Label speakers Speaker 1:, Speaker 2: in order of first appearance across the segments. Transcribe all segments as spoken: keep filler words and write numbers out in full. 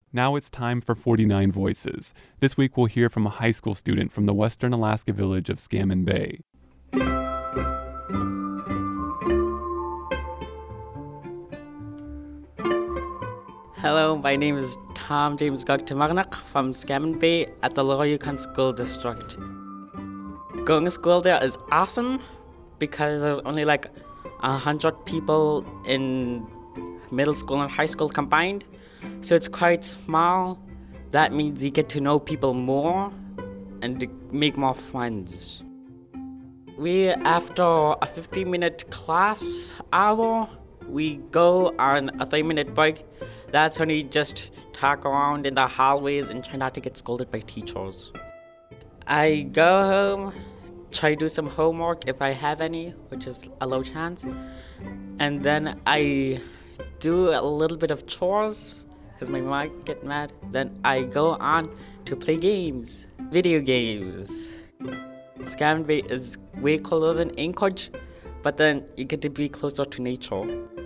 Speaker 1: Now it's time for forty-nine Voices. This week we'll hear from a high school student from the western Alaska village of Scammon Bay.
Speaker 2: Hello, my name is Tom James Gogtamarnak from Scammon Bay at the Lower Yukon School District. Going to school there is awesome because there's only like a hundred people in middle school and high school combined, so it's quite small. That means you get to know people more and make more friends. We, after a fifteen minute class hour, we go on a three minute break. That's when we just talk around in the hallways and try not to get scolded by teachers. I go home, try to do some homework if I have any, which is a low chance. And then I do a little bit of chores, because my mom might get mad. Then I go on to play games, video games. Scammon Bay is way cooler than Anchorage, but then you get to be closer to nature.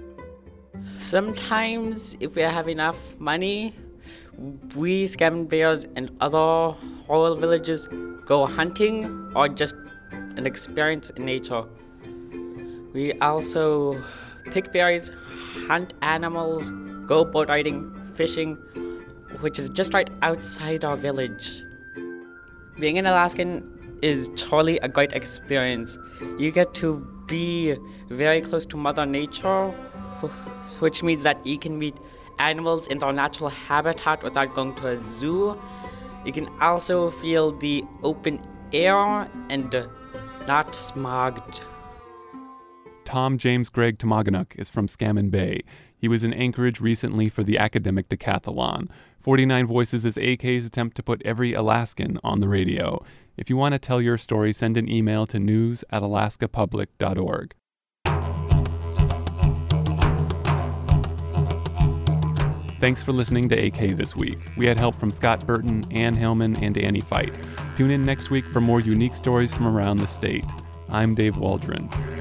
Speaker 2: Sometimes, if we have enough money, we Scammon Bayers and other rural villages go hunting or just an experience in nature. We also pick berries, hunt animals, go boat riding, fishing, which is just right outside our village. Being an Alaskan is truly a great experience. You get to be very close to Mother Nature, which means that you can meet animals in their natural habitat without going to a zoo. You can also feel the open air and not smogged.
Speaker 1: Tom James Greg Tomaganuk is from Scammon Bay. He was in Anchorage recently for the academic decathlon. forty-nine Voices is A K's attempt to put every Alaskan on the radio. If you want to tell your story, send an email to news at alaska public dot org. Thanks for listening to A K This Week. We had help from Scott Burton, Ann Hillman, and Annie Fight. Tune in next week for more unique stories from around the state. I'm Dave Waldron.